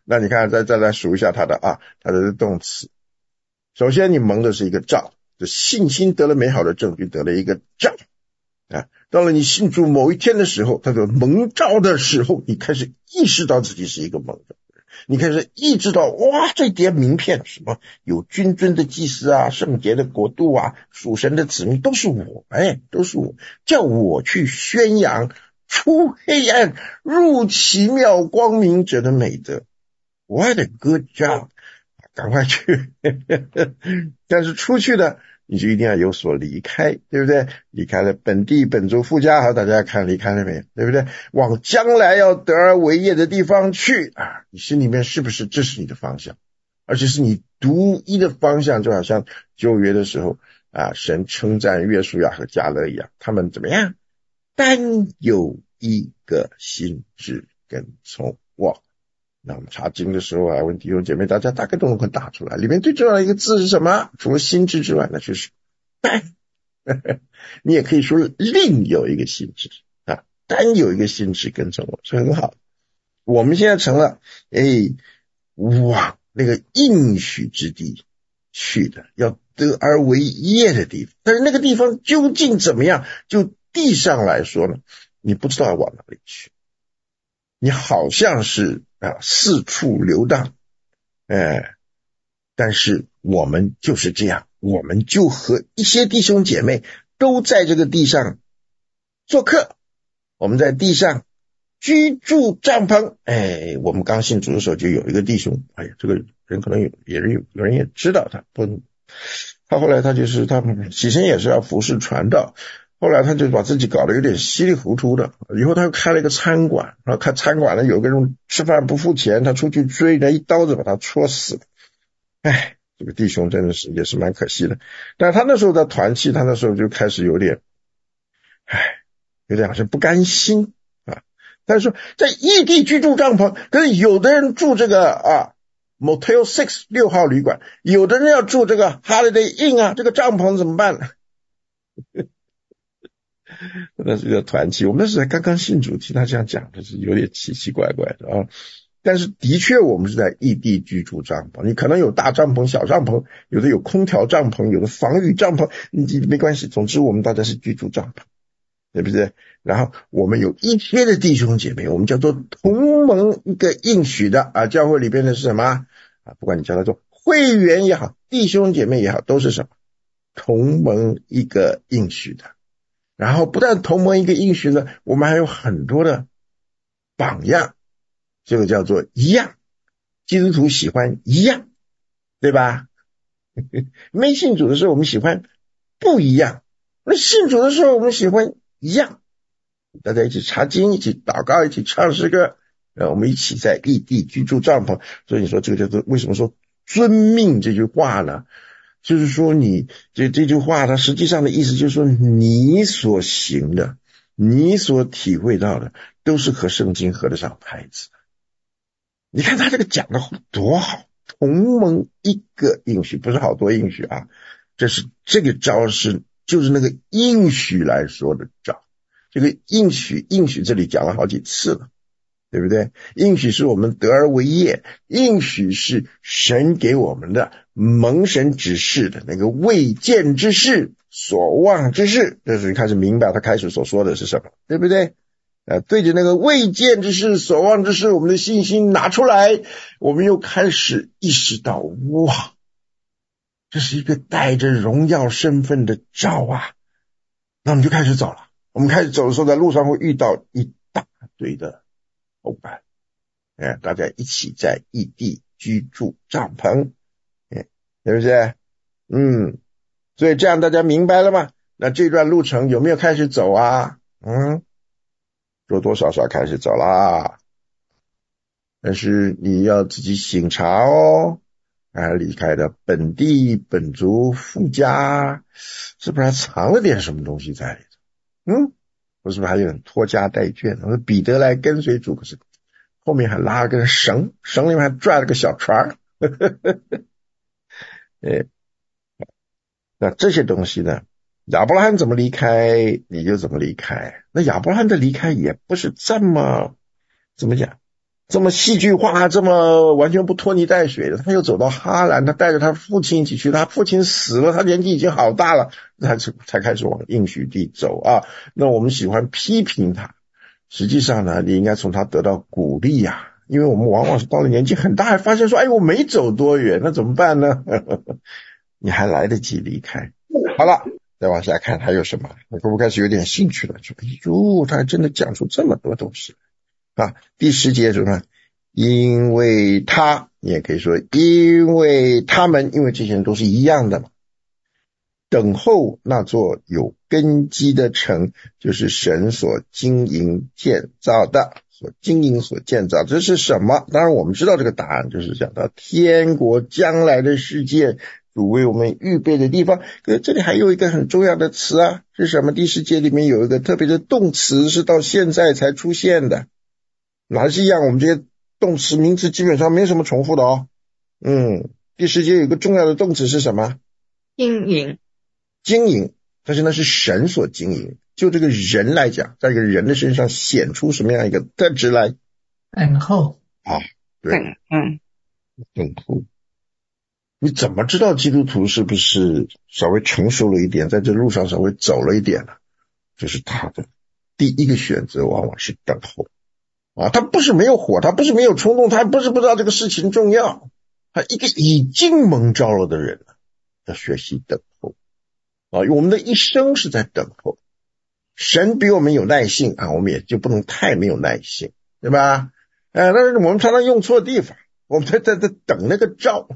那你看再来数一下它的动词。首先你蒙的是一个兆，就信心得了美好的证据，得了一个兆啊。到了你信主某一天的时候，他说蒙召的时候，你开始意识到自己是一个蒙召的人，你开始意识到哇，这叠名片什么有君尊的祭司啊，圣洁的国度啊，属神的子民都是我，都是我，叫我去宣扬出黑暗入奇妙光明者的美德。What a good job！ 赶快去但是出去的你就一定要有所离开，对不对？离开了本地本族父家，好，大家看离开了没有，对不对？往将来要得而为业的地方去啊！你心里面是不是这是你的方向，而且是你独一的方向？就好像旧约的时候啊，神称赞约书亚和迦勒一样，他们怎么样？单有一个心志跟从我。那我们查经的时候啊，问弟兄姐妹，大家大概都能够打出来，里面最重要的一个字是什么？除了心智之外，那就是单你也可以说另有一个心智啊，单有一个心智跟从我，是很好的。我们现在成了往那个应许之地去的，要得而为业的地方。但是那个地方究竟怎么样？就地上来说呢，你不知道要往哪里去，你好像是四处流荡，但是我们就是这样，我们就和一些弟兄姐妹都在这个地上做客，我们在地上居住帐篷。我们刚信主的时候就有一个弟兄，这个人可能有人也知道他后来他起先也是要服侍传道，后来他就把自己搞得有点稀里糊涂的，以后他又开了一个餐馆，然后开餐馆呢，有个人吃饭不付钱，他出去追人，一刀子把他戳死了。这个弟兄真的是也是蛮可惜的。但他那时候的团契，他那时候就开始有点好像不甘心啊。但是说在异地居住帐篷，可是有的人住这个Motel 6 6号旅馆，有的人要住这个 Holiday Inn 啊，这个帐篷怎么办呢？那是个团契，我们那时候刚刚信主，听他这样讲的是有点奇奇怪怪的啊。但是的确我们是在异地居住帐篷，你可能有大帐篷小帐篷，有的有空调帐篷，有的防雨帐篷，没关系，总之我们大家是居住帐篷，对不对？然后我们有一些的弟兄姐妹，我们叫做同盟一个应许的教会里边的是什么不管你叫他做会员也好，弟兄姐妹也好，都是什么？同盟一个应许的。然后不但同盟一个应许呢，我们还有很多的榜样，这个叫做一样，基督徒喜欢一样，对吧？没信主的时候我们喜欢不一样，那信主的时候我们喜欢一样，大家一起查经，一起祷告，一起唱诗歌，我们一起在异地居住帐篷。所以你说这个叫做为什么说遵命这句话呢？就是说你这句话它实际上的意思就是说，你所行的，你所体会到的都是和圣经合得上拍子的。你看他这个讲的多好，同盟一个应许，不是好多应许啊，这个招就是那个应许来说的招。这个应许这里讲了好几次了，对不对？应许是我们得而为业，应许是神给我们的，蒙神指示的那个未见之事，所望之事，这是开始明白他开始所说的是什么，对不对？对着那个未见之事，所望之事，我们的信心拿出来，我们又开始意识到，哇，这是一个带着荣耀身份的召啊！那我们就开始走了。我们开始走的时候，在路上会遇到一大堆的同伴，大家一起在异地居住帐篷，对不对？所以这样大家明白了吗？那这段路程有没有开始走啊？多多少少开始走啦，但是你要自己省察哦。离开了本地本族父家，是不是还藏了点什么东西在里头？我是不是还有点拖家带眷？我说彼得来跟随主，可是后面还拉了根绳，绳里面还拽了个小船那这些东西呢，亚伯拉罕怎么离开你就怎么离开。那亚伯拉罕的离开也不是这么怎么讲， 这么戏剧化，这么完全不拖泥带水的，他又走到哈兰，他带着他父亲一起去，他父亲死了，他年纪已经好大了，才开始往应许地走啊。那我们喜欢批评他，实际上呢，你应该从他得到鼓励呀，因为我们往往是到了年纪很大，还发现说，哎，我没走多远，那怎么办呢？你还来得及离开。好了，再往下看还有什么？我可不开始有点兴趣了，说，哎呦，他还真的讲出这么多东西啊。第10节说呢，因为他，你也可以说因为他们，因为这些人都是一样的嘛。等候那座有根基的城，就是神所经营建造的，所经营所建造，这是什么？当然我们知道这个答案，就是讲到天国将来的世界，主为我们预备的地方。可是这里还有一个很重要的词啊，是什么？第10节里面有一个特别的动词，是到现在才出现的。哪是一样？我们这些动词名词基本上没什么重复的哦。第10节有一个重要的动词是什么？ 经营。 经营，但是那是神所经营。就这个人来讲，在这个人的身上显出什么样一个特质来？ 等候啊，对，等候。你怎么知道基督徒是不是稍微成熟了一点，在这路上稍微走了一点呢？就是他的第一个选择往往是等候啊，他不是没有火，他不是没有冲动，他不是不知道这个事情重要，他一个已经蒙召了的人要学习等候啊，我们的一生是在等候。神比我们有耐性啊，我们也就不能太没有耐性，对吧？但是我们常常用错地方，我们在等那个召，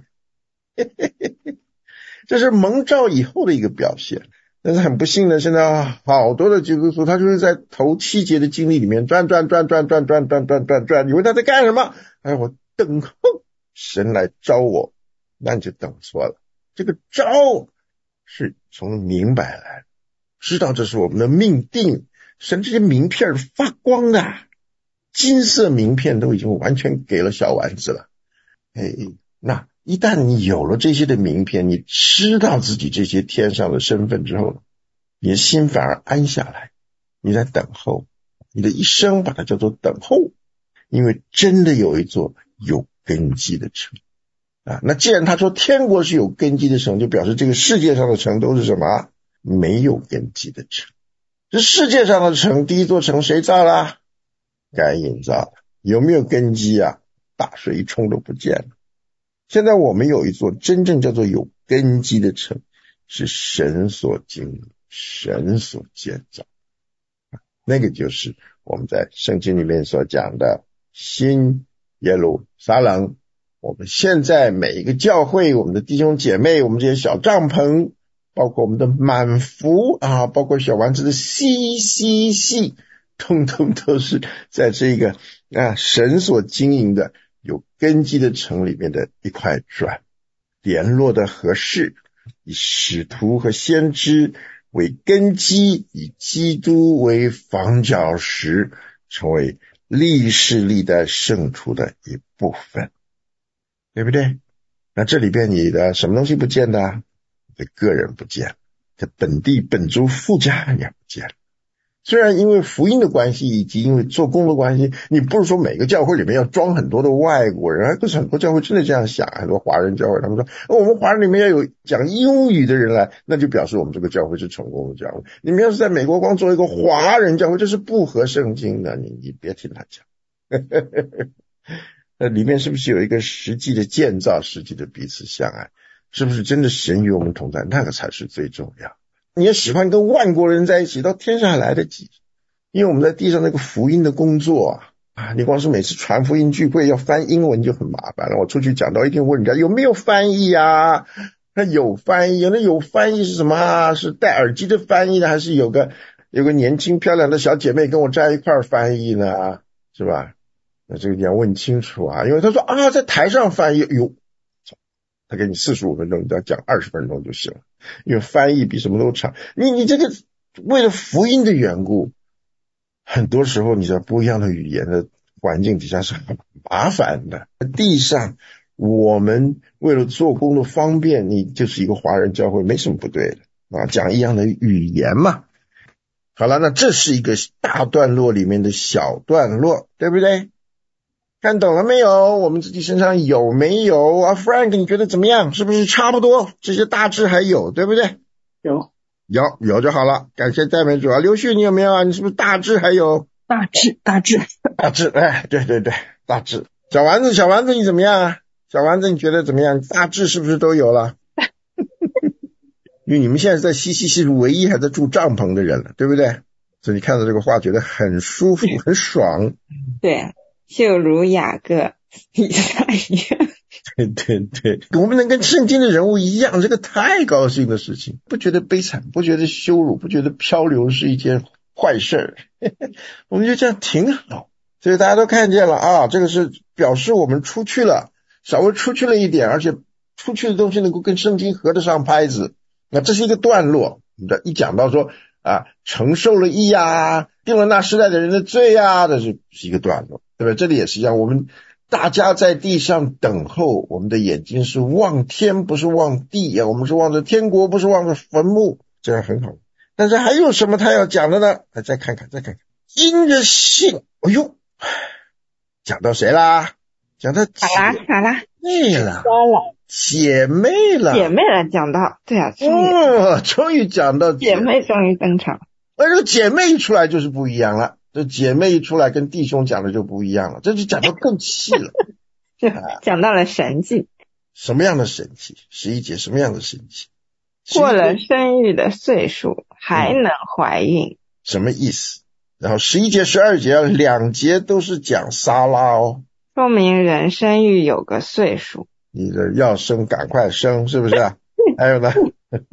这是蒙召以后的一个表现。但是很不幸的，现在好多的基督徒，他就是在头7节的经历里面转，以为他在干什么？哎，我等候神来召我，那你就等错了。这个召是从明白来的，知道这是我们的命定。神这些名片发光的，金色名片都已经完全给了小丸子了。那一旦你有了这些的名片，你知道自己这些天上的身份之后，你的心反而安下来，你在等候，你的一生把它叫做等候，因为真的有一座有根基的城啊。那既然他说天国是有根基的城，就表示这个世界上的城都是什么？没有根基的城。这世界上的城，第一座城谁造了？该隐造的，有没有根基啊？大水一冲都不见了。现在我们有一座真正叫做有根基的城，是神所经营，神所建造，那个就是我们在圣经里面所讲的新耶路撒冷。我们现在每一个教会，我们的弟兄姐妹，我们这些小帐篷，包括我们的满福啊，包括小丸子的细，通通都是在这个神所经营的有根基的城里面的一块砖，联络的合适，以使徒和先知为根基，以基督为房角石，成为历世历代圣徒的一部分，对不对？那这里边你的什么东西不见的？你的个人不见，这本地本族富家也不见了。虽然因为福音的关系以及因为做工的关系，你不是说每个教会里面要装很多的外国人，可是很多教会真的这样想，很多华人教会他们说我们华人里面要有讲英语的人来，那就表示我们这个教会是成功的教会。你们要是在美国光做一个华人教会，这是不合圣经的，你别听他讲。那里面是不是有一个实际的建造，实际的彼此相爱，是不是真的神与我们同在，那个才是最重要。你也喜欢跟万国人在一起，到天上还来得及，因为我们在地上那个福音的工作你光是每次传福音聚会要翻英文就很麻烦了。我出去讲到一定问人家有没有翻译啊？那有翻译，那有翻译是什么是戴耳机的翻译呢，还是有个年轻漂亮的小姐妹跟我在一块儿翻译呢？是吧？那这个你要问清楚因为他说在台上翻译，他给你45分钟，你要讲20分钟就行了，因为翻译比什么都长。你这个为了福音的缘故，很多时候你在不一样的语言的环境底下是很麻烦的。地上我们为了做工的方便，你就是一个华人教会没什么不对的讲一样的语言嘛。好了，那这是一个大段落里面的小段落，对不对？ 看懂了没有？我们自己身上有没有啊 ？Frank， 你觉得怎么样？是不是差不多？这些大致还有，对不对？有就好了。感谢戴美主啊。刘旭，你有没有啊？你是不是大致还有？ 大致， 大致，哎，对，大致。小丸子你怎么样啊？小丸子你觉得怎么样？大致是不是都有了？因为你们现在在西西是唯一还在住帐篷的人了，对不对？所以你看到这个话觉得很舒服很爽。 对，就如雅各以撒一样。 对，我们能跟圣经的人物一样，这个太高兴的事情，不觉得悲惨，不觉得羞辱，不觉得漂流是一件坏事我们觉得这样挺好。所以大家都看见了啊，这个是表示我们出去了，稍微出去了一点，而且出去的东西能够跟圣经合得上拍子。那这是一个段落，一讲到说啊，承受了义啊，定了那时代的人的罪啊，这是一个段落，对吧？这里也是一样，我们大家在地上等候，我们的眼睛是望天不是望地啊，我们是望着天国不是望着坟墓，这样很好。但是还有什么他要讲的呢？再看看因着信，哎呦，讲到谁啦？讲到好啦姐妹了， 讲到，对啊， 终于讲到姐妹终于登场。 而这个姐妹一出来就是不一样了，这姐妹一出来跟弟兄讲的就不一样了，这就讲到更细了讲到了神迹。 什么样的神迹？11节什么样的神迹？ 过了生育的岁数还能怀孕， 什么意思？然后11节12节2节都是讲撒拉哦， 说明人生育有个岁数， 你的要生赶快生，是不是还有呢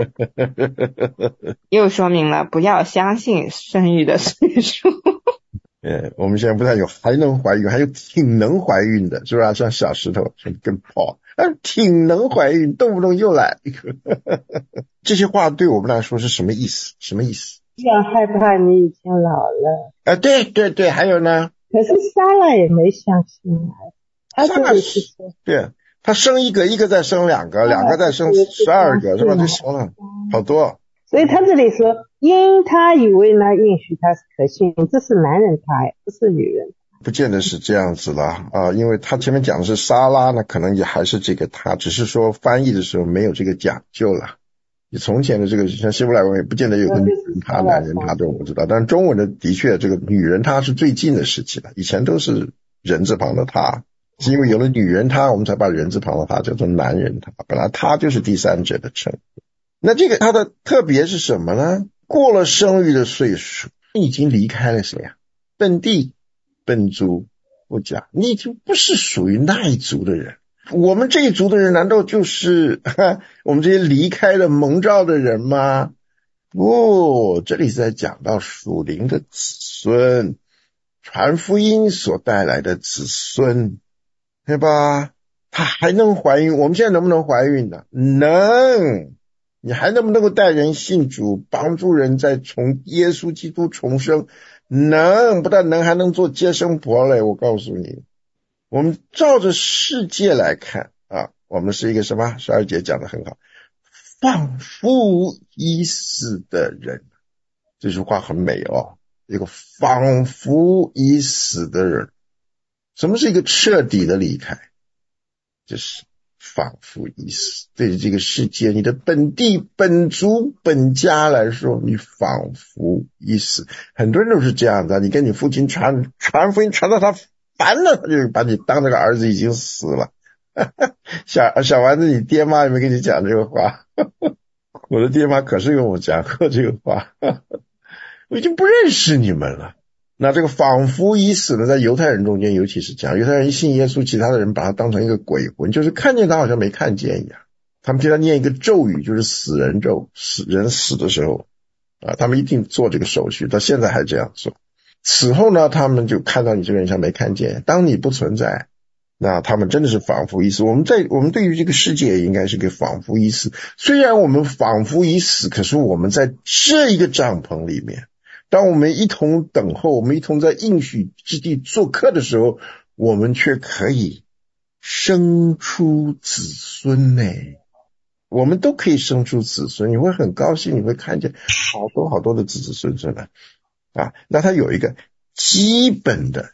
又说明了不要相信生育的岁数我们现在不但有还能怀孕，还有挺能怀孕的，是吧？像小石头跟Paul挺能怀孕，动不动又来一个这些话对我们来说是什么意思？ 不要害怕你已经老了。 对，还有呢？ 可是撒拉也没相信啊，他这里是说， 对，他生一个再生两个再生12个，是吧？这生了好多。 所以他这里说，因他以为那应许他是可信，这是男人他，不是女人。 不见得是这样子了啊，因为他前面讲的是撒拉呢，可能也还是这个他，只是说翻译的时候没有这个讲究了。你从前的这个像希伯来文也不见得有个女人他男人他，这我不知道，但是中文的确这个女人他是最近的时期了，以前都是人字旁的他，是因为有了女人他，我们才把人字旁的他叫做男人他，本来他就是第三者的称。那这个他的特别是什么呢？过了生育的岁数，你已经离开了谁啊？本地本族不讲，你已经不是属于那一族的人。我们这一族的人难道就是我们这些离开了蒙召的人吗？不，这里是在讲到属灵的子孙，传福音所带来的子孙，对吧？他还能怀孕，我们现在能不能怀孕呢？能。你还能不能够带人信主，帮助人在从耶稣基督重生？能，不但能，还能做接生婆嘞！我告诉你，我们照着世界来看啊，我们是一个什么？12节讲得很好，放夫已死的人，这句话很美哦。一个放夫已死的人，什么是一个彻底的离开？就是仿佛已死，对于这个世界，你的本地本族本家来说，你仿佛已死。很多人都是这样的，你跟你父亲传福音传到他烦了，他就把你当这个儿子已经死了小丸子，你爹妈有没有跟你讲这个话我的爹妈可是跟我讲过这个话我已经不认识你们了。那这个仿佛已死呢，在犹太人中间尤其是这样，犹太人一信耶稣，其他的人把他当成一个鬼魂，就是看见他好像没看见一样。他们替他念一个咒语，就是死人咒，人死的时候他们一定做这个手续，到现在还这样做。此后呢，他们就看到你这个人像没看见，当你不存在，那他们真的是仿佛已死。我们对于这个世界也应该是个仿佛已死，虽然我们仿佛已死，可是我们在这一个帐篷里面，当我们一同等候，我们一同在应许之地做客的时候，我们却可以生出子孙呢。我们都可以生出子孙，你会很高兴，你会看见好多好多的子子孙孙来那它有一个基本的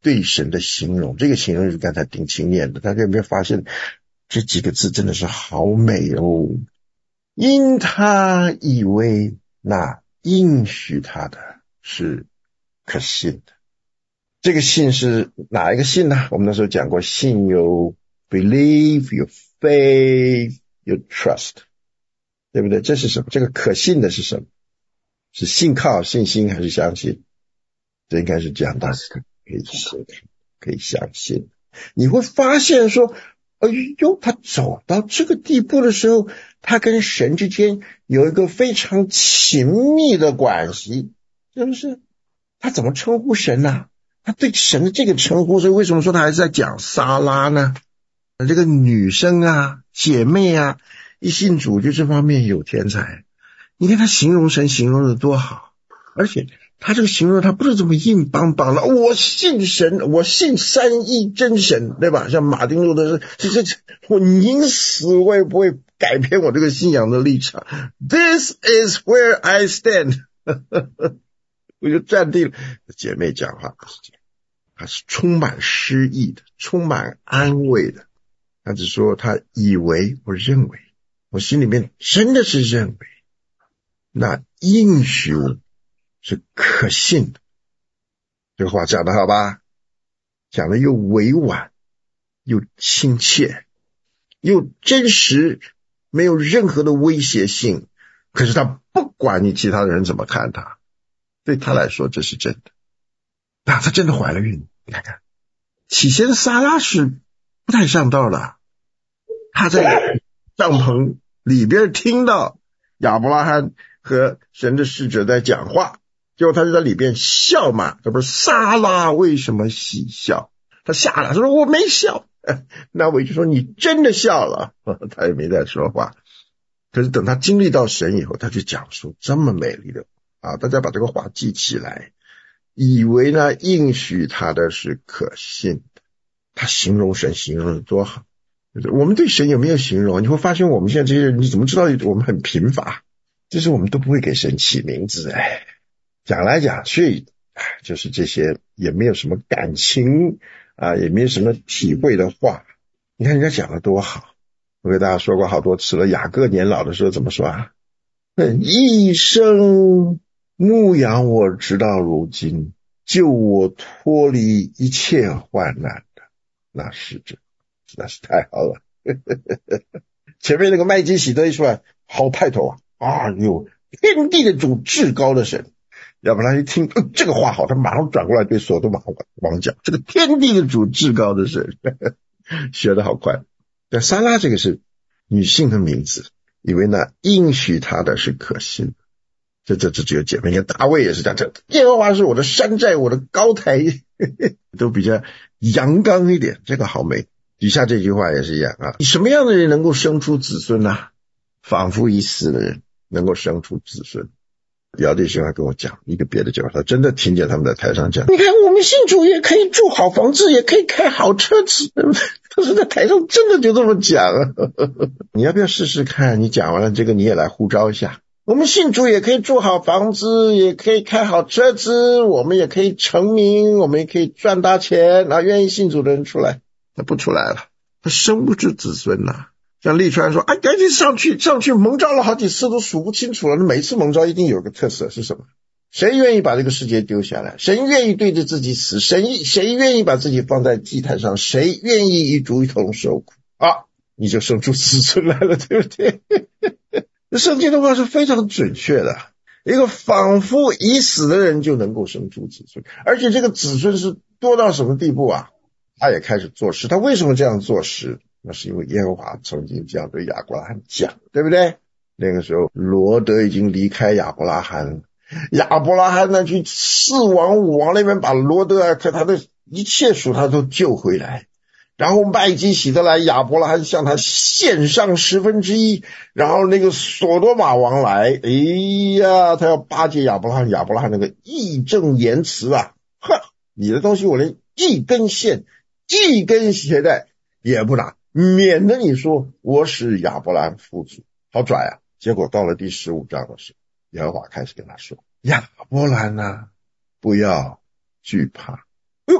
对神的形容，这个形容是刚才丁青念的，大家有没有发现这几个字真的是好美哦？因他以为那应许他的是可信的。这个信是哪一个信呢？我们那时候讲过，信有 believe， 有 faith， 有 trust， 对不对？这是什么？这个可信的是什么？是信靠、信心还是相信？这应该是这样，大家可以相信。你会发现说，哎呦，他走到这个地步的时候，他跟神之间有一个非常亲密的关系，是不是？他怎么称呼神呢？他对神的这个称呼，所以为什么说他还是在讲撒拉呢？这个女生啊，姐妹啊，一信主就这方面有天才。你看他形容神形容的多好，而且他这个形容他不是这么硬邦邦的，我信神，我信三一真神，对吧？像马丁路德这我宁死我也不会改变我这个信仰的立场。This is where I stand 我就站定了。姐妹讲话不是这样，她是充满诗意的，充满安慰的。她只说她以为，我认为，我心里面真的是认为那应许是可信的。这个话讲得好吧？讲得又委婉又亲切又真实，没有任何的威胁性。可是他不管你其他的人怎么看他，对他来说这是真的。那他真的怀了孕，你看看起先撒拉是不太上道的，他在帐篷里边听到亚伯拉罕和神的使者在讲话，结果他就在里边笑嘛，这不是撒拉为什么喜笑？他吓了，说我没笑。那我就说你真的笑了，他也没再说话。可是等他经历到神以后，他就讲述这么美丽的啊，大家把这个话记起来，以为呢应许他的是可信的。他形容神形容的多好。我们对神有没有形容？你会发现我们现在这些人，你怎么知道我们很贫乏？就是我们都不会给神起名字。讲来讲去就是这些也没有什么感情啊，也没有什么体会的话。你看人家讲的多好，我给大家说过好多次了。雅各年老的时候怎么说啊？一生牧养我直到如今，救我脱离一切患难的那使者，那是太好了。前面那个麦基洗德一出来，好派头啊！有天地的主，至高的神。要不然一听这个话好，他马上转过来对所多玛王讲，这个天地的主，至高的神。学得好快。但撒拉这个是女性的名字，以为呢应许她的是可信的。这只有姐妹，连大卫也是这样，这耶和华是我的山寨，我的高台，都比较阳刚一点。这个好美。底下这句话也是一样啊，你什么样的人能够生出子孙呢？仿佛已死的人能够生出子孙。姚弟兄还跟我讲一个别的讲法，他真的听见他们在台上讲，你看我们信主也可以住好房子，也可以开好车子，对不对？他是在台上真的就这么讲你要不要试试看？你讲完了这个你也来呼召一下。我们信主也可以住好房子，也可以开好车子，我们也可以成名，我们也可以赚大钱，然后愿意信主的人出来。他不出来了，他生不出子孙呐。像立川说赶紧上去蒙召了好几次都数不清楚了。每次蒙召一定有个特色是什么？谁愿意把这个世界丢下来？谁愿意对着自己死？谁愿意把自己放在祭坛上？谁愿意与主一同受苦你就生出子孙来了，对不对？圣经的话是非常准确的，一个仿佛已死的人就能够生出子孙，而且这个子孙是多到什么地步啊？他也开始做事。他为什么这样做事？那是因为耶和华曾经这样对亚伯拉罕讲，对不对？那个时候罗德已经离开亚伯拉罕，亚伯拉罕呢去4王5王那边把罗德和他的一切属他都救回来，然后麦基洗德来，亚伯拉罕向他献上1/10，然后那个所多玛王来，他要巴结亚伯拉罕，亚伯拉罕那个义正言辞你的东西我连一根线一根鞋带也不拿，免得你说我使亚伯兰富足，好拽结果到了第15章的时候，耶和华开始跟他说，亚伯兰不要惧怕。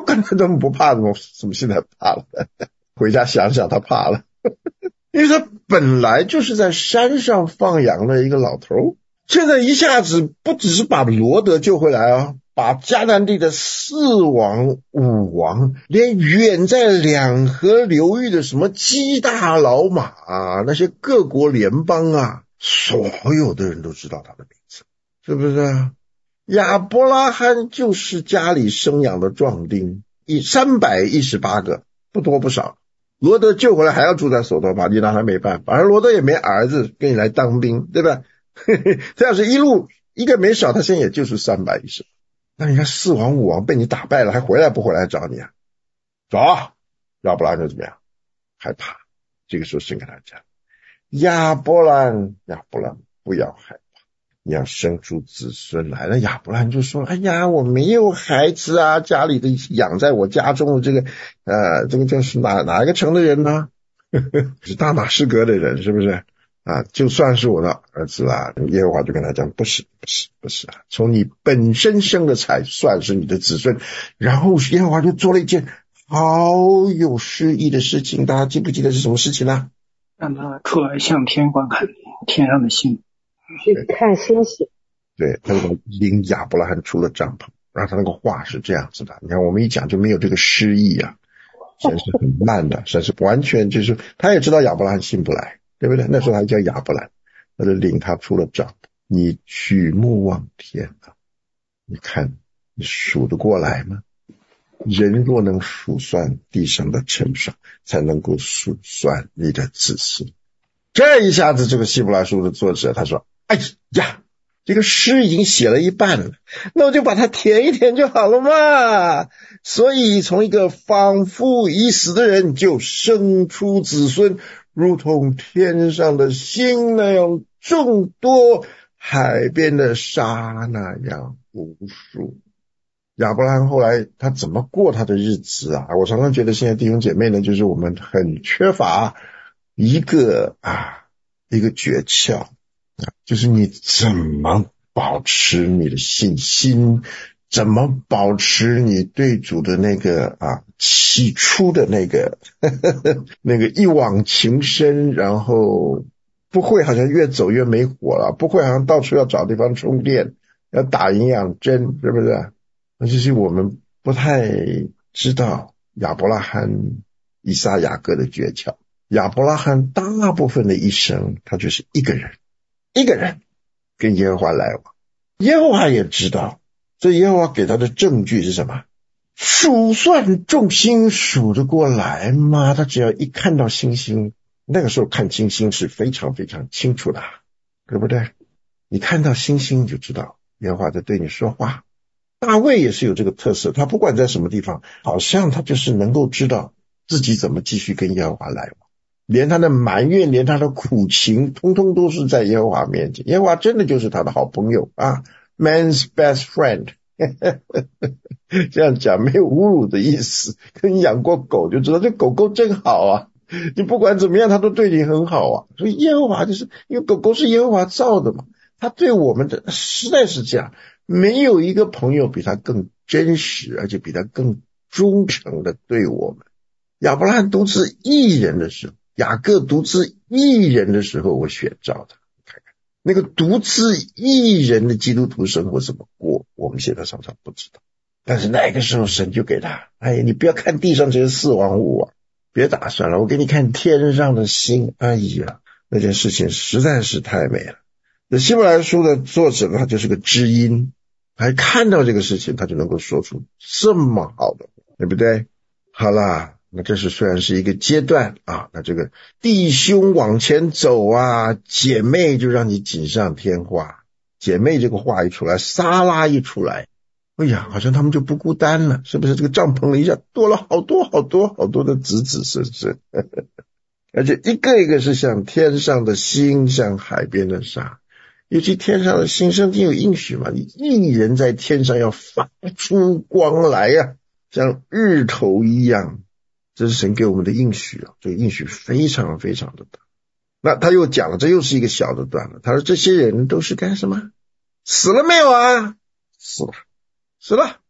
刚才这么不怕，怎么现在怕了？回家想想他怕了。因为他本来就是在山上放羊的一个老头，现在一下子不只是把罗德救回来啊，把迦南地的4王5王，连远在两河流域的什么基大老马啊，那些各国联邦啊，所有的人都知道他的名字，是不是啊？亚伯拉罕就是家里生养的壮丁，318个，不多不少。罗德救回来还要住在索多玛，你拿他没办法，而罗德也没儿子跟你来当兵，对吧？这要是一路一个没少，他现在也就是310。那你看4王5王被你打败了，还回来不回来找你啊？走，亚伯拉罕就怎么样？害怕。这个时候神跟他讲，亚伯兰不要害怕，你要生出子孙来。那亚伯兰就说，哎呀，我没有孩子啊，家里的养在我家中的这个就是哪一个城的人呢？是大马士革的人，是不是啊？就算是我的儿子啦。耶和华就跟他讲，不是啊，从你本身生的才算是你的子孙。然后耶和华就做了一件好有诗意的事情，大家记不记得是什么事情呢？ 让他出来向天观看天上的星， 去看星星。 对，他就领亚伯拉罕出了帐篷。然后他那个话是这样子的，你看我们一讲就没有这个诗意啊，神是很慢的，神是完全就是他也知道亚伯拉罕信不来，对不对？那时候他叫亚伯兰，他就领他出了帐篷。你举目望天啊，你看你数得过来吗？人若能数算地上的尘沙，才能够数算你的子孙。这一下子这个希伯来书的作者他说，哎呀，这个诗已经写了一半了，那我就把它填一填就好了嘛。所以从一个仿佛已死的人就生出子孙，如同天上的星那样众多，海边的沙那样无数。亚伯拉罕后来他怎么过他的日子啊？我常常觉得现在弟兄姐妹呢，就是我们很缺乏一个诀窍，就是你怎么保持你的信心，怎么保持你对主的那个起初的那个那个一往情深，然后不会好像越走越没火了，不会好像到处要找地方充电，要打营养针，是不是？那就是我们不太知道亚伯拉罕、以撒、雅各的诀窍。亚伯拉罕大部分的一生，他就是一个人跟耶和华来往。耶和华也知道，所以耶和华给他的证据是什么？数算众星数得过来吗？他只要一看到星星，那个时候看星星是非常非常清楚的，对不对？你看到星星就知道耶和华在对你说话。大卫也是有这个特色，他不管在什么地方，好像他就是能够知道自己怎么继续跟耶和华来往，连他的埋怨，连他的苦情，通通都是在耶和华面前。耶和华真的就是他的好朋友啊 ，man's best friend 这样讲没有侮辱的意思，跟你养过狗就知道这狗狗真好啊，你不管怎么样它都对你很好啊。所以耶和华就是因为狗狗是耶和华造的嘛，他对我们的实在是这样，没有一个朋友比他更真实，而且比他更忠诚的对我们。亚伯拉罕独自一人的时候，雅各独自一人的时候，我选召他。看看那个独自一人的基督徒生活怎么过，我们现在常常不知道。但是那个时候神就给他，哎，你不要看地上这些4王5王，别打算了，我给你看天上的星。哎呀，那件事情实在是太美了。那希伯来书的作者呢，他就是个知音，还看到这个事情，他就能够说出这么好的，对不对？好啦，那这是虽然是一个阶段啊，那这个弟兄往前走啊，姐妹就让你锦上添花。姐妹这个话一出来，撒拉一出来，哎呀，好像他们就不孤单了，是不是？这个帐篷里一下多了好多好多好多的子子孙孙而且一个一个是像天上的星，像海边的沙。尤其天上的星，圣经有应许嘛，你一人在天上要发出光来啊，像日头一样。这是神给我们的应许啊，这个应许非常非常的大。那他又讲了，这又是一个小的段落，他说这些人都是干什么？死了没有啊？死了。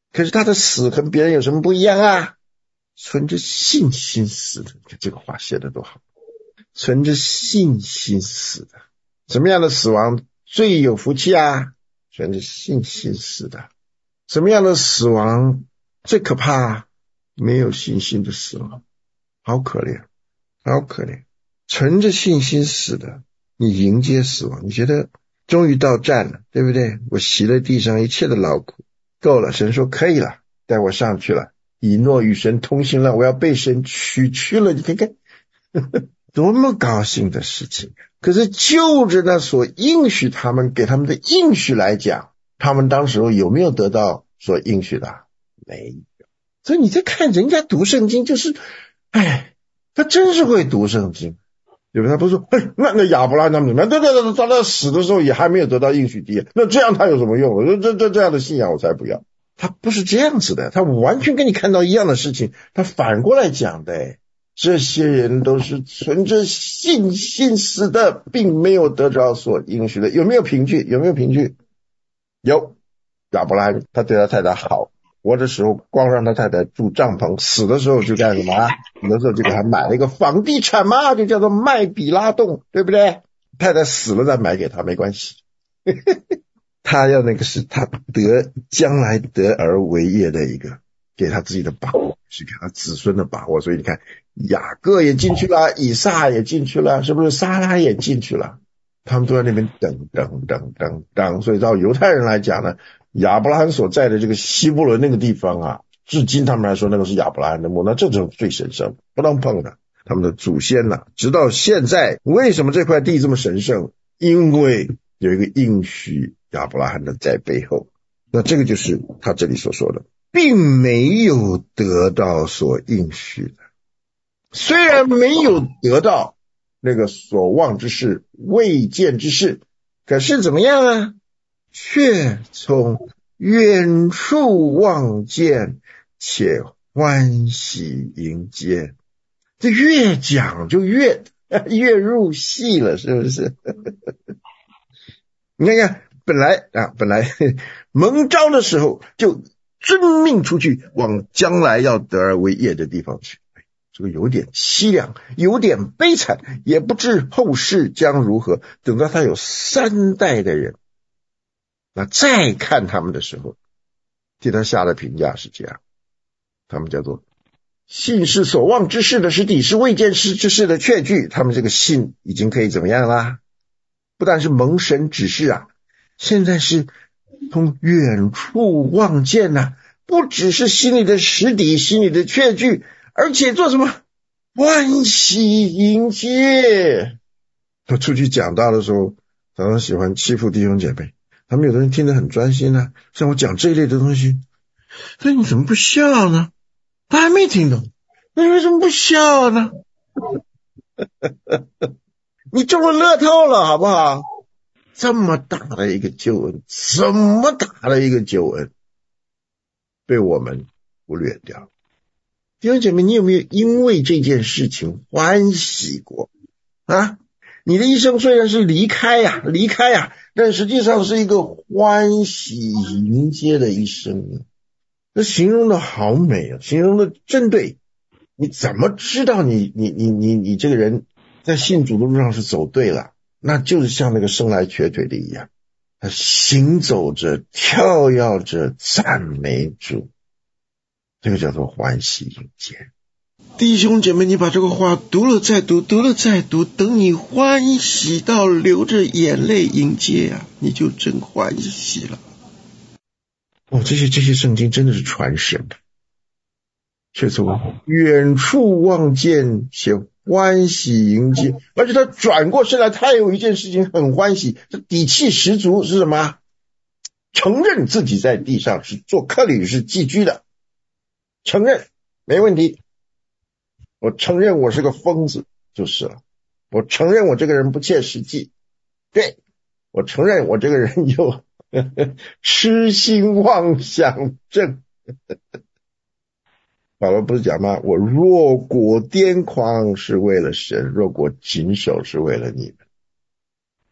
可是他的死跟别人有什么不一样啊？存着信心死的。这个话写的多好，存着信心死的。什么样的死亡最有福气啊？存着信心死的。什么样的死亡最可怕啊？没有信心的死亡，好可怜，好可怜。存着信心死的，你迎接死亡，你觉得终于到站了，对不对？我洗了地上一切的劳苦，够了，神说可以了，带我上去了，以诺与神同行了，我要被神取去了，你看看多么高兴的事情。可是就着那所应许他们给他们的应许来讲，他们当时有没有得到所应许的？没有。所以你在看人家读圣经，就是他真是会读圣经，对不对？他不是说那亚伯拉罕他们怎么样？对，他死的时候也还没有得到应许地，那这样他有什么用？这样的信仰我才不要。他不是这样子的，他完全跟你看到一样的事情，他反过来讲的。这些人都是存着信心死的，并没有得着所应许的。有没有凭据？有。亚伯拉罕他对他太太好，活的时候光让他太太住帐篷，死的时候就干什么？死的时候就给他买了一个房地产嘛，就叫做麦比拉洞，对不对？太太死了再买给他没关系。他要那个是他将来得而为业的一个，给他自己的把握，是给他子孙的把握。所以你看雅各也进去了，以撒也进去了，是不是？撒拉也进去了，他们都在那边等。所以照犹太人来讲呢，亚伯拉罕所在的这个希伯伦那个地方啊，至今他们来说那个是亚伯拉罕的墓，那这就是最神圣，不能碰的。他们的祖先啊，直到现在，为什么这块地这么神圣？因为有一个应许亚伯拉罕的在背后。那这个就是他这里所说的，并没有得到所应许的。虽然没有得到那个所望之事、未见之事，可是怎么样啊？却从远处望见，且欢喜迎接。这越讲就越入戏了，是不是？你看本来蒙召的时候就遵命出去，往将来要得而为业的地方去。这个有点凄凉，有点悲惨，也不知后事将如何。等到他有3代的人，那再看他们的时候，替他下的评价是这样，他们叫做信是所望之事的实底，是未见之事的确据。他们这个信已经可以怎么样啦？不但是蒙神指示啊，现在是从远处望见啊，不只是心里的实底，心里的确据，而且做什么？欢喜迎接。我出去讲道的时候，常常喜欢欺负弟兄姐妹，他们有的人听得很专心啊，像我讲这一类的东西，所以你怎么不笑呢？他还没听懂，你为什么不笑呢？你中了乐透了好不好？这么大的一个救恩，这么大的一个救恩被我们忽略掉。弟兄姐妹，你有没有因为这件事情欢喜过啊？你的一生虽然是离开呀，但实际上是一个欢喜迎接的一生。这形容的好美啊，形容的真对。你怎么知道你这个人在信主的路上是走对了？那就是像那个生来瘸腿的一样，他行走着，跳跃着，赞美主，这个叫做欢喜迎接。弟兄姐妹，你把这个话读了再读，读了再读，等你欢喜到流着眼泪迎接啊，你就真欢喜了。这些圣经真的是传神的，却从远处望见，且欢喜迎接。而且他转过身来，他有一件事情很欢喜，这底气十足，是什么？承认自己在地上是做客旅，是寄居的，承认没问题。我承认我是个疯子就是了，我承认我这个人不切实际，对，我承认我这个人有痴心妄想症。保罗不是讲吗？我若果癫狂是为了神，若果谨守是为了你们。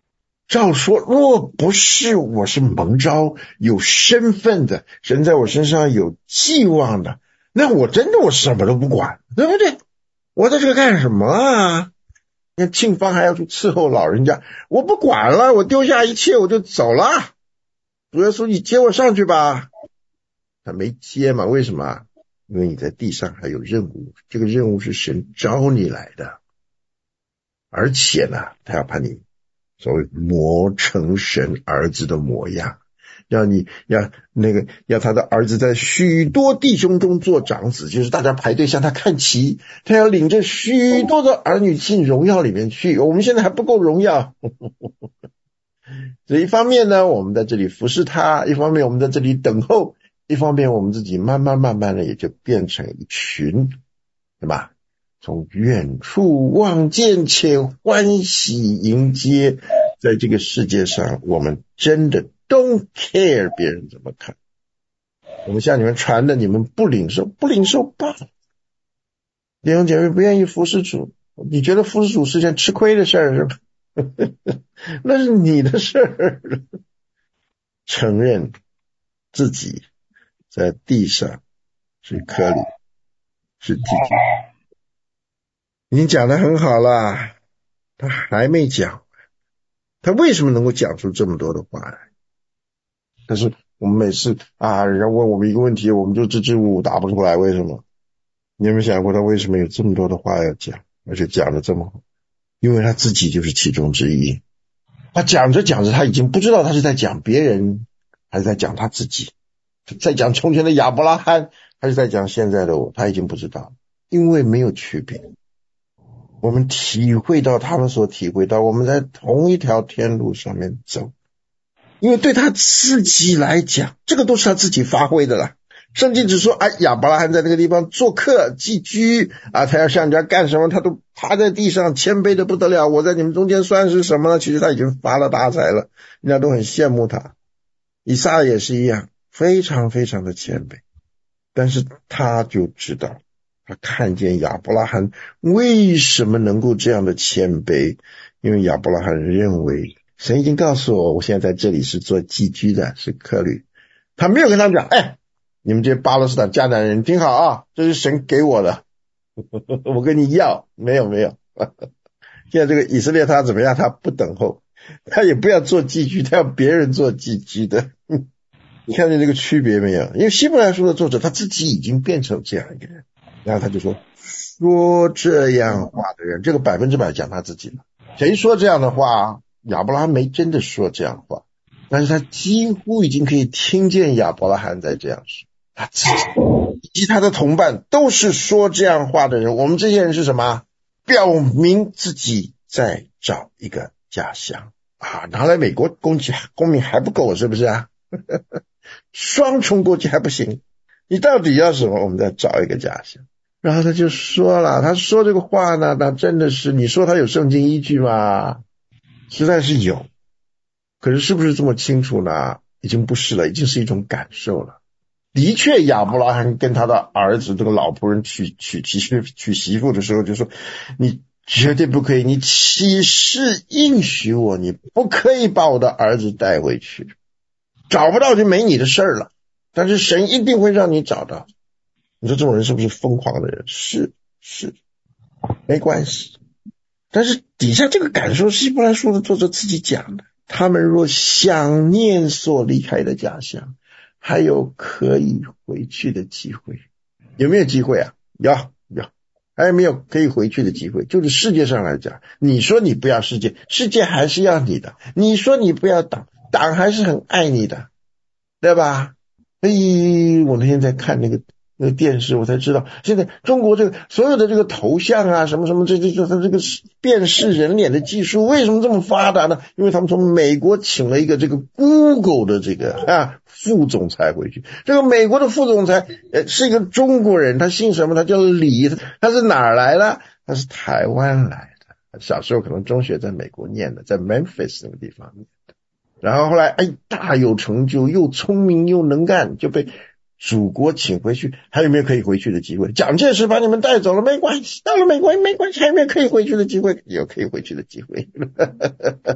照说若不是我是蒙召有身份的，神在我身上有寄望的，那我真的我什么都不管，对不对？我在这个干什么啊？那庆芳还要去伺候老人家，我不管了，我丢下一切我就走了。主耶稣，你接我上去吧。他没接嘛？为什么？因为你在地上还有任务，这个任务是神招你来的，而且呢，他要把你所谓磨成神儿子的模样，让你要他的儿子在许多弟兄中做长子，就是大家排队向他看齐，他要领着许多的儿女进荣耀里面去。我们现在还不够荣耀，所以一方面呢，我们在这里服侍他，一方面我们在这里等候，一方面我们自己慢慢的也就变成一群，对吧？从远处望见且欢喜迎接，在这个世界上我们真的 don't care 别人怎么看，我们向你们传的你们不领受罢了。弟兄姐妹不愿意服侍主，你觉得服侍主是件吃亏的事儿是吧？那是你的事儿。承认自己在地上是客旅，是寄居。你讲得很好啦，他还没讲，他为什么能够讲出这么多的话来？但是我们每次人家问我们一个问题，我们就支支吾吾答不出来，为什么？你有没有想过他为什么有这么多的话要讲，而且讲得这么好？因为他自己就是其中之一。他讲着讲着，他已经不知道他是在讲别人，还是在讲他自己，在讲从前的亚伯拉罕，还是在讲现在的我，他已经不知道，因为没有区别。我们体会到他们所体会到，我们在同一条天路上面走，因为对他自己来讲，这个都是他自己发挥的啦。圣经只说亚伯拉罕在那个地方做客寄居他要向人家干什么，他都趴在地上谦卑的不得了。我在你们中间算是什么呢？其实他已经发了大财了，人家都很羡慕他。以撒也是一样，非常非常的谦卑，但是他就知道，他看见亚伯拉罕为什么能够这样的谦卑，因为亚伯拉罕认为神已经告诉我，我现在在这里是做寄居的，是客旅。他没有跟他们讲你们这些巴勒斯坦迦南人听好啊，这是神给我的我跟你要，没有现在这个以色列他怎么样？他不等候，他也不要做寄居，他要别人做寄居的你看见这个区别没有？因为希伯来书的作者他自己已经变成这样一个人，然后他就说这样话的人，这个100%讲他自己了。谁说这样的话？亚伯拉罕没真的说这样的话，但是他几乎已经可以听见亚伯拉罕在这样说，他自己以及他的同伴都是说这样话的人。我们这些人是什么？表明自己在找一个家乡拿来美国公民还不够是不是啊？双重国籍还不行，你到底要什么？我们再找一个家乡。然后他就说了，他说这个话呢，那真的是，你说他有圣经依据吗？实在是有，可是是不是这么清楚呢？已经不是了，已经是一种感受了。的确亚伯拉罕跟他的儿子这个老仆人娶媳妇的时候就说，你绝对不可以，你起誓应许我，你不可以把我的儿子带回去，找不到就没你的事儿了，但是神一定会让你找到。你说这种人是不是疯狂的人？是没关系，但是底下这个感受希伯来书的作者自己讲的，他们若想念所离开的家乡，还有可以回去的机会。有没有机会啊？有，还有没有可以回去的机会？就是世界上来讲，你说你不要世界，世界还是要你的；你说你不要党还是很爱你的，对吧？我那天在看那个电视，我才知道现在中国这个所有的这个头像什么这个辨识人脸的技术为什么这么发达呢？因为他们从美国请了一个这个 Google 的这个副总裁回去。这个美国的副总裁是一个中国人，他姓什么？他叫李，他是哪儿来的？他是台湾来的，小时候可能中学在美国念的，在 Memphis 那个地方念的，然后后来大有成就，又聪明又能干，就被祖国请回去。还有没有可以回去的机会？蒋介石把你们带走了没关系，到了美国没关系，还有没有可以回去的机会？有可以回去的机会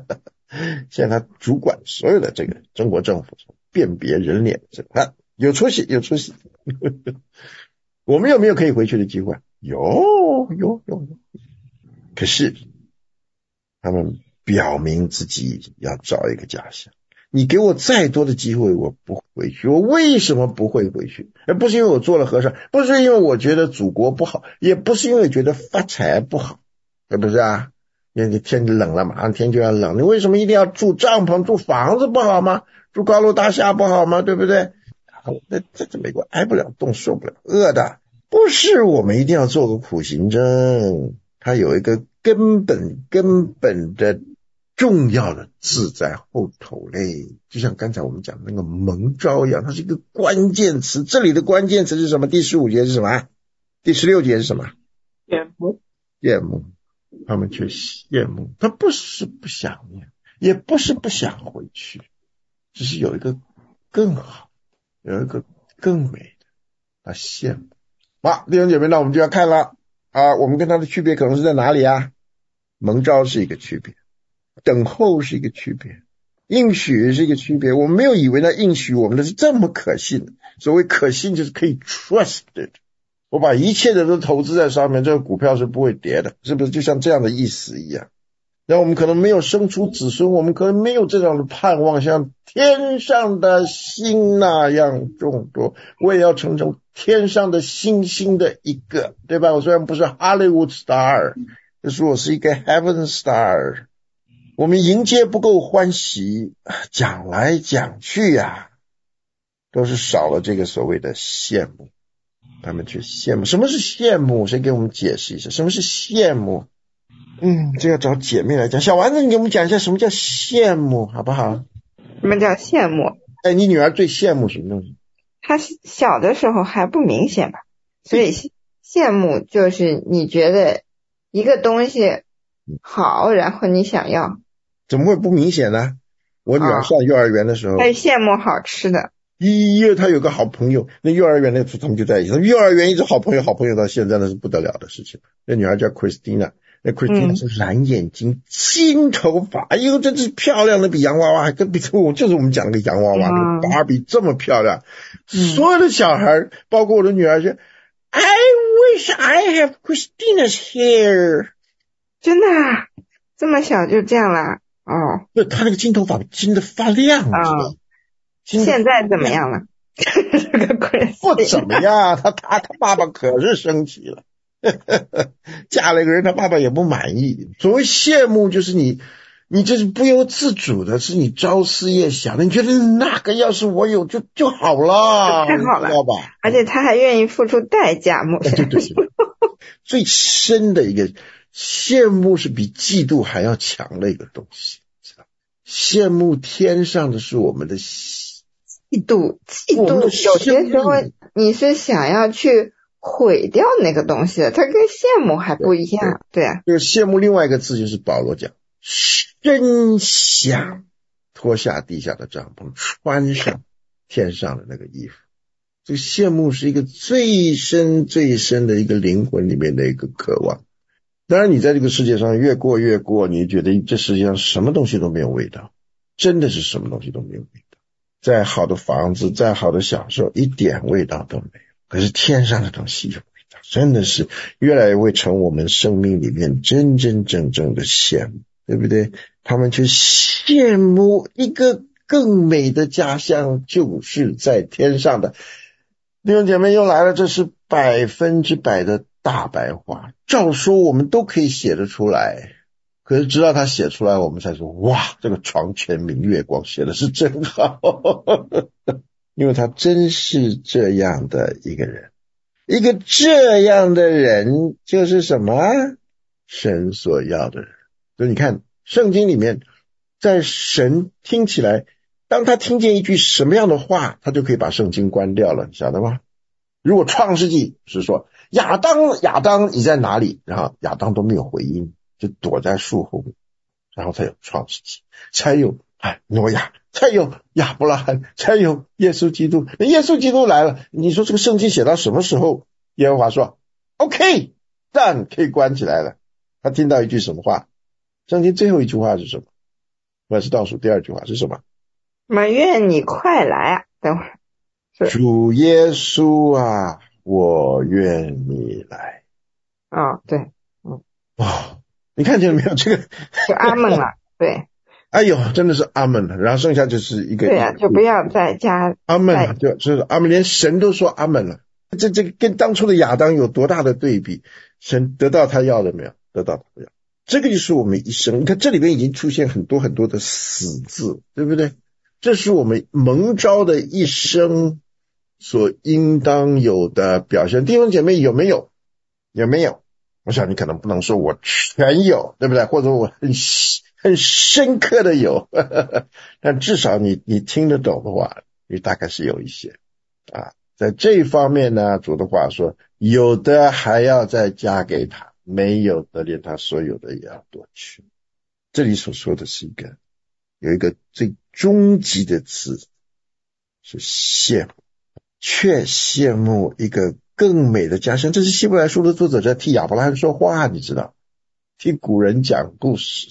现在他主管所有的这个中国政府辨别人脸，有出息有出息。我们有没有可以回去的机会？有。可是他们表明自己要找一个家乡。你给我再多的机会，我不回去。我为什么不会回去？而不是因为我做了和尚，不是因为我觉得祖国不好，也不是因为觉得发财不好，是不是啊？因为天冷了，马上天就要冷，你为什么一定要住帐篷、住房子不好吗？住高楼大厦不好吗？对不对？那在美国挨不了冻，受不了饿的。不是我们一定要做个苦行僧，它有一个根本的重要的字在后头嘞，就像刚才我们讲的那个蒙召一样，它是一个关键词。这里的关键词是什么？第15节是什么？第16节是什么？羡慕。他们却羡慕，他不是不想念，也不是不想回去，只是有一个更好，有一个更美的，他羡慕。好，弟兄姐妹，那我们就要看了啊，我们跟他的区别可能是在哪里啊？蒙召是一个区别，等候是一个区别，应许是一个区别。我们没有以为那应许我们的是这么可信，所谓可信就是可以 trusted。我把一切的都投资在上面，这个股票是不会跌的，是不是就像这样的意思一样？那我们可能没有生出子孙，我们可能没有这样的盼望，像天上的星那样众多，我也要成天上的星星的一个，对吧？我虽然不是 Hollywood star， 可是我是一个 Heaven star。 我们迎接不够欢喜，讲来讲去啊，都是少了这个所谓的羡慕。他们去羡慕。什么是羡慕？谁给我们解释一下什么是羡慕？这要找姐妹来讲。小丸子，你给我们讲一下什么叫羡慕好不好？ 什么叫羡慕？ 你女儿最羡慕什么东西？ 她小的时候还不明显吧，所以羡慕就是你觉得一个东西好，然后你想要。 怎么会不明显呢？我女儿上幼儿园的时候， 她羡慕好吃的。 他有个好朋友，那幼儿园那他们就在一起，幼儿园一直好朋友到现在，那是不得了的事情。那女孩叫 Christina， 那 Christina 是蓝眼睛、金头发，哎呦，真是漂亮的比洋娃娃还更就是我们讲的洋娃娃，那个芭比这么漂亮。所有的小孩，包括我的女儿说 I wish I have Christina's hair。 真的啊？这么小就这样啦？ 对，她那个金头发金的发亮，知道现在怎么样了？ 不怎么样，他爸爸可是生气了。嫁了一个人，他爸爸也不满意。所谓羡慕，就是你这是不由自主的，是你朝思夜想的，你觉得那个要是我有就好了， 太好了， 知道吧？而且他还愿意付出代价。 对，最深的一个羡慕是比嫉妒还要强的一个东西，知道？羡慕天上的是我们的嫉妒有些时候你是想要去毁掉那个东西的，它跟羡慕还不一样。对啊， 这个羡慕另外一个字就是保罗讲，真想脱下地下的帐篷，穿上天上的那个衣服。这个羡慕是一个最深的一个灵魂里面的一个渴望。当然你在这个世界上越过，你觉得这世界上什么东西都没有味道，真的是什么东西都没有味道。再好的房子，再好的享受，一点味道都没有。可是天上的东西有味道，真的是越来越会成我们生命里面真正的羡慕，对不对？他们却羡慕一个更美的家乡，就是在天上的。弟兄姐妹又来了，这是100%的大白话，照说我们都可以写得出来，可是直到他写出来，我们才说哇，这个床前明月光写的是真好。因为他真是这样的一个人，一个这样的人就是什么？神所要的人。所以你看圣经里面，在神听起来，当他听见一句什么样的话，他就可以把圣经关掉了，你晓得吗？如果创世纪是说亚当你在哪里，然后亚当都没有回应，就躲在树后面，然后才有创世纪，才有挪亚，才有亚伯拉罕，才有耶稣基督。那耶稣基督来了，你说这个圣经写到什么时候？耶和华说 OK done， 可以关起来了。他听到一句什么话？圣经最后一句话是什么？ 那是倒数第二句话是什么？ 愿你快来啊！等会儿是主耶稣啊，我愿你来。 对， 你看见了没有？这个就阿门了，对。 哎呦，真的是阿门。然后剩下就是一个对啊，就不要再加阿门，就是阿门，连神都说阿门了。这个跟当初的亚当有多大的对比？神得到他要的没有？得到他要。这个就是我们一生。你看这里边已经出现很多很多的死字，对不对？这是我们蒙召的一生所应当有的表现。弟兄姐妹有没有？有没有？我想你可能不能说我全有，对不对？或者我很深刻的有，但至少你听得懂的话，你大概是有一些啊。在这一方面呢，主的话说，有的还要再加给他，没有的连他所有的也要夺去。这里所说的是有一个最终极的词是羡慕，却羡慕一个更美的家乡。这是希伯来书的作者在替亚伯拉罕说话，你知道，替古人讲故事，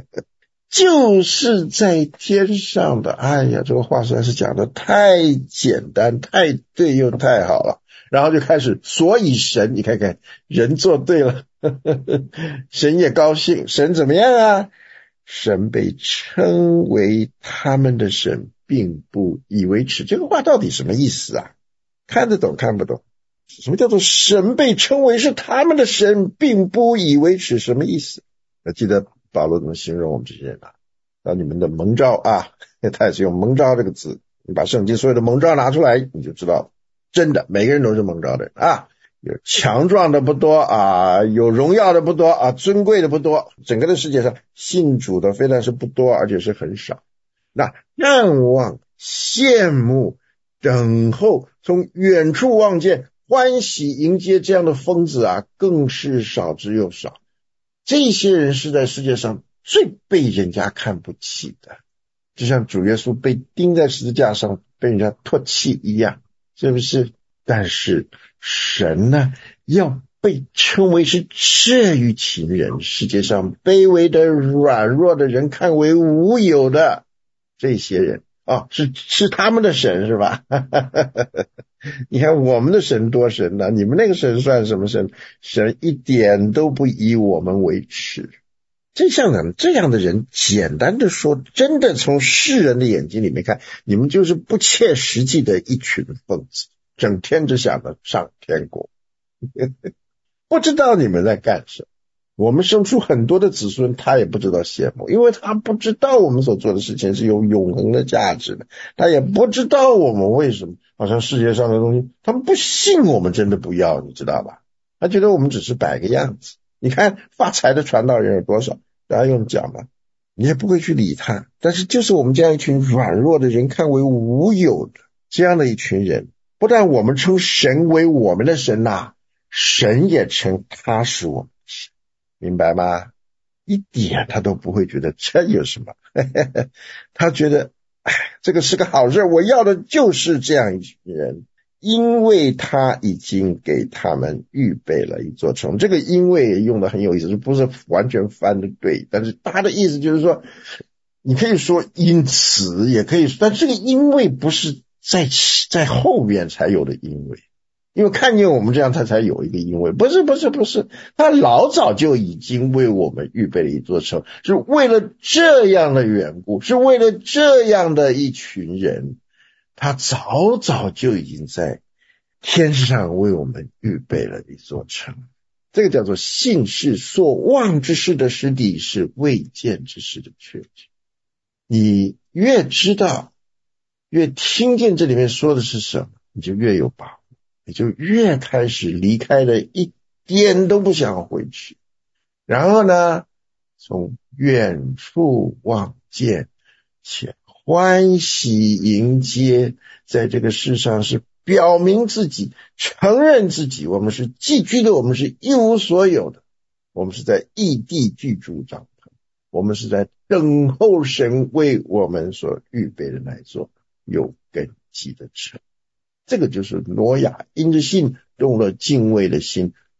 就是在天上的。哎呀，这个话实在是讲的太简单太对又太好了。然后就开始，所以神，你看看人做对了，神也高兴。神怎么样啊？神被称为他们的神，并不以为耻。这个话到底什么意思啊？看得懂看不懂？什么叫做神被称为是他们的神，并不以为耻？什么意思？记得保罗怎么形容我们这些人啊？你们的蒙召啊，他也是用蒙召这个词。你把圣经所有的蒙召拿出来，你就知道，真的每个人都是蒙召的人啊。有强壮的不多啊，有荣耀的不多啊，尊贵的不多。整个的世界上信主的非但是不多，而且是很少。那仰望、羡慕、等候，从远处望见，欢喜迎接这样的疯子啊，更是少之又少。这些人是在世界上最被人家看不起的，就像主耶稣被钉在十字架上被人家唾弃一样，是不是？但是神呢，要被称为是这一群人，世界上卑微的软弱的人看为无有的这些人啊，是他们的神，是吧？你看我们的神多神呢，你们那个神算什么神？神一点都不以我们为耻。这样的人，简单的说，真的从世人的眼睛里面看，你们就是不切实际的一群疯子，整天只想着上天国。不知道你们在干什么。我们生出很多的子孙，他也不知道羡慕，因为他不知道我们所做的事情是有永恒的价值的，他也不知道我们为什么好像世界上的东西，他们不信我们真的不要，你知道吧？他觉得我们只是摆个样子。你看发财的传道人有多少，大家用讲吧，你也不会去理他。但是就是我们这样一群软弱的人看为无有的这样的一群人，不但我们称神为我们的神啊，神也称他是我们的神，明白吗？一点他都不会觉得这有什么他觉得这个是个好事，我要的就是这样一群人，因为他已经给他们预备了一座城。这个因为用的很有意思，不是完全翻的对，但是他的意思就是说，你可以说因此，也可以说，但这个因为不是在后面才有的因为，因为看见我们这样他才有一个因为，不是，他老早就已经为我们预备了一座城，是为了这样的缘故，是为了这样的一群人，他早早就已经在天上为我们预备了一座城。这个叫做信是所望之事的实底，是未见之事的确据。你越知道，越听见这里面说的是什么，你就越有把握，你就越开始离开了，一点都不想回去。然后呢，从远处望见，且欢喜迎接，在这个世上是表明自己，承认自己，我们是寄居的，我们是一无所有的，我们是在异地居住帐篷，我们是在等候神为我们所预备的那座有根基的城。这个就是挪亚因着信动了敬畏的心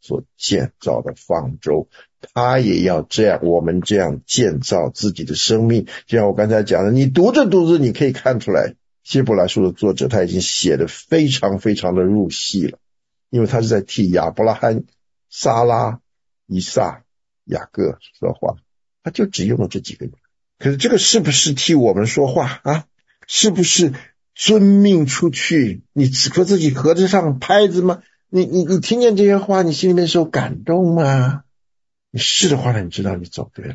所建造的方舟，他也要这样，我们这样建造自己的生命。就像我刚才讲的，你读着读着你可以看出来，希伯来书的作者他已经写得非常非常的入戏了，因为他是在替亚伯拉罕、撒拉、以撒、雅各说话，他就只用了这几个人。可是这个是不是替我们说话啊？是不是遵命出去？你和自己合着上拍子吗？你听见这些话，你心里面受感动吗？你是的话呢，你知道你走对了。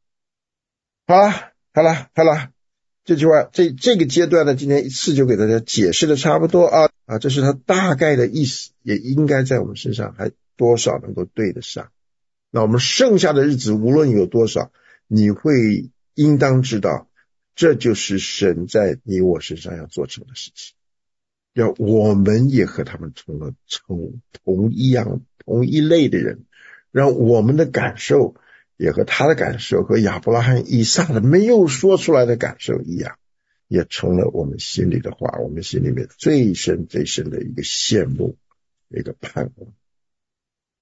好了，这句话这个阶段呢，今天一次就给大家解释的差不多啊，这是它大概的意思，也应该在我们身上还多少能够对得上。那我们剩下的日子无论有多少，你会应当知道，这就是神在你我身上要做成的事情，要我们也和他们成了同一类的人，让我们的感受也和他的感受和亚伯拉罕、以撒的没有说出来的感受一样，也成了我们心里的话，我们心里面最深的一个羡慕，一个盼望。